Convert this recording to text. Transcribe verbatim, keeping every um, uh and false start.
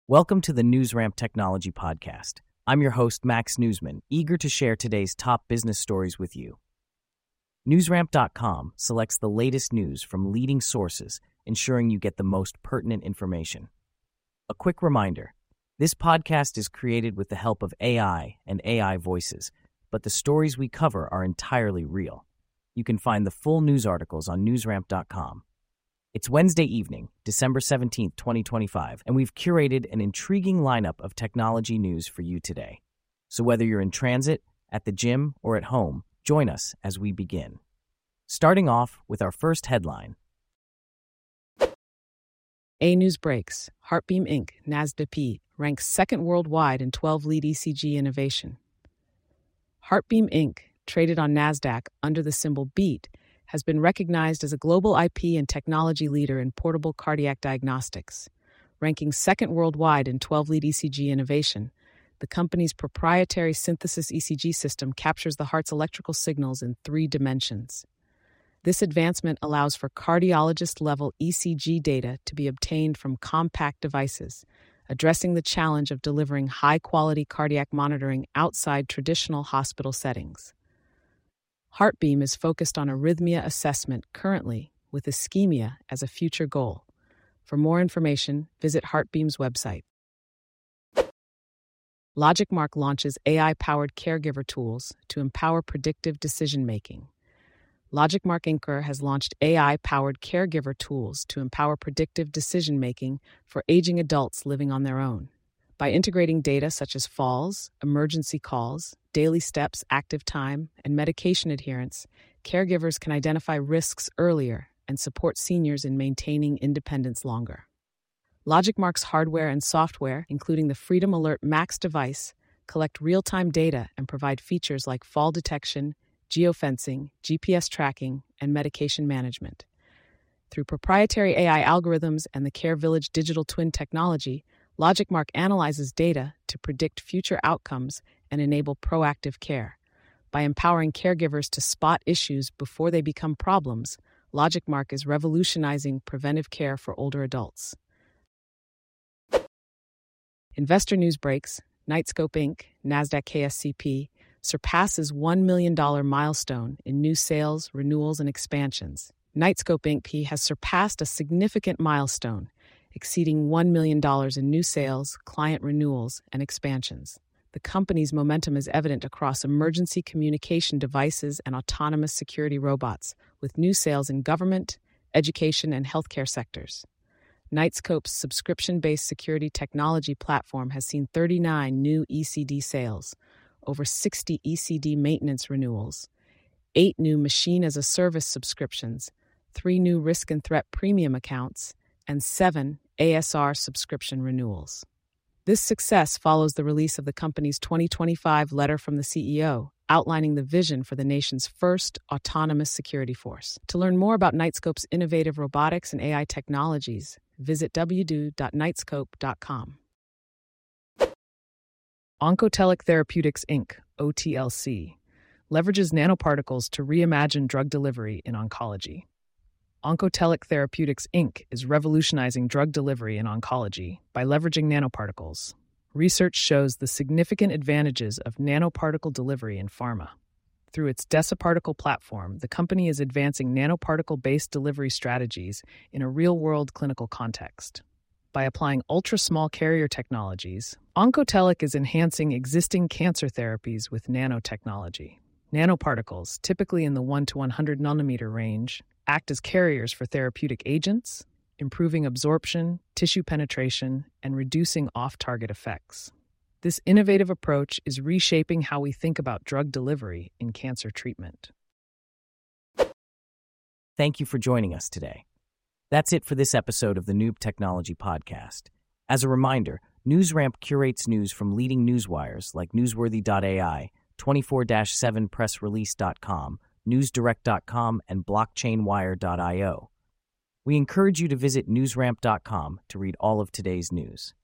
Welcome to the NewsRamp Technology Podcast. I'm your host, Max Newsman, eager to share today's top business stories with you. NewsRamp dot com selects the latest news from leading sources, ensuring you get the most pertinent information. A quick reminder, this podcast is created with the help of A I and A I voices, but the stories we cover are entirely real. You can find the full news articles on NewsRamp dot com. It's Wednesday evening, December seventeenth, twenty twenty-five, and we've curated an intriguing lineup of technology news for you today. So whether you're in transit, at the gym, or at home, join us as we begin. Starting off with our first headline. A News breaks. HeartBeam Incorporated, NASDAQ, ranks second worldwide in twelve lead E C G innovation. HeartBeam Incorporated, traded on NASDAQ under the symbol BEAT, has been recognized as a global I P and technology leader in portable cardiac diagnostics. Ranking second worldwide in twelve lead E C G innovation, the company's proprietary synthesis E C G system captures the heart's electrical signals in three dimensions. This advancement allows for cardiologist-level E C G data to be obtained from compact devices, addressing the challenge of delivering high-quality cardiac monitoring outside traditional hospital settings. HeartBeam is focused on arrhythmia assessment currently, with ischemia as a future goal. For more information, visit HeartBeam's website. LogicMark launches A I-powered caregiver tools to empower predictive decision-making. LogicMark Incorporated has launched A I-powered caregiver tools to empower predictive decision-making for aging adults living on their own. By integrating data such as falls, emergency calls, daily steps, active time, and medication adherence, caregivers can identify risks earlier and support seniors in maintaining independence longer. LogicMark's hardware and software, including the Freedom Alert Max device, collect real-time data and provide features like fall detection, geofencing, G P S tracking, and medication management. Through proprietary A I algorithms and the Care Village digital twin technology, LogicMark analyzes data to predict future outcomes and enable proactive care. By empowering caregivers to spot issues before they become problems, LogicMark is revolutionizing preventive care for older adults. Investor news breaks. Knightscope Incorporated, NASDAQ K S C P, surpasses one million dollars milestone in new sales, renewals, and expansions. Knightscope Incorporated has surpassed a significant milestone, exceeding one million dollars in new sales, client renewals, and expansions. The company's momentum is evident across emergency communication devices and autonomous security robots, with new sales in government, education, and healthcare sectors. Knightscope's subscription-based security technology platform has seen thirty-nine new E C D sales, over sixty E C D maintenance renewals, eight new machine-as-a-service subscriptions, three new risk and threat premium accounts, and seven A S R subscription renewals. This success follows the release of the company's twenty twenty-five letter from the C E O, outlining the vision for the nation's first autonomous security force. To learn more about Knightscope's innovative robotics and A I technologies, visit w w w dot knightscope dot com. Oncotelic Therapeutics Incorporated, O T L C, leverages nanoparticles to reimagine drug delivery in oncology. Oncotelic Therapeutics Incorporated is revolutionizing drug delivery in oncology by leveraging nanoparticles. Research shows the significant advantages of nanoparticle delivery in pharma. Through its DesaParticle platform, the company is advancing nanoparticle-based delivery strategies in a real-world clinical context. By applying ultra-small carrier technologies, Oncotelic is enhancing existing cancer therapies with nanotechnology. Nanoparticles, typically in the one to one hundred nanometer range, act as carriers for therapeutic agents, improving absorption, tissue penetration, and reducing off-target effects. This innovative approach is reshaping how we think about drug delivery in cancer treatment. Thank you for joining us today. That's it for this episode of the Noob Technology Podcast. As a reminder, NewsRamp curates news from leading newswires like newsworthy dot A I, twenty-four seven press release dot com, newsdirect dot com, and blockchainwire dot i o. We encourage you to visit newsramp dot com to read all of today's news.